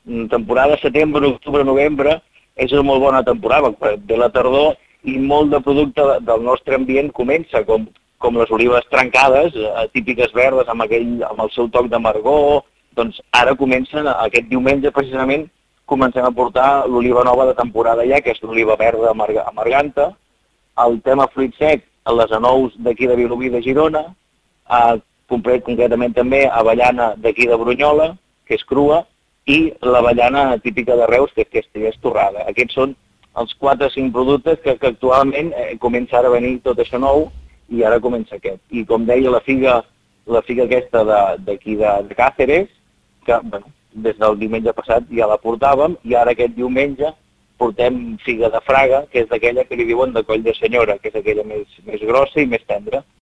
temporada setembre, octubre, novembre, és una molt bona temporada, ve la tardor i molt de producte del nostre ambient comença, com les olives trencades, típiques verdes amb el seu toc d'amargor. Doncs ara comencen, aquest diumenge precisament, comencem a portar l'oliva nova de temporada ja, que és l'oliva verda amarganta, el tema fruit sec, les anous d'aquí de Vilobí de Girona, concretament també avellana d'aquí de Brunyola, que és crua, i l'avellana típica de Reus, que és torrada. Aquests són els 4 o 5 productes que actualment comença ara a venir tot això nou, i ara comença aquest. I com deia, la figa aquesta d'aquí de Càceres, que des del diumenge passat ja la portàvem, i ara aquest diumenge portem figa de Fraga, que és d'aquella que li diuen de coll de senyora, que és aquella més grossa i més tendra.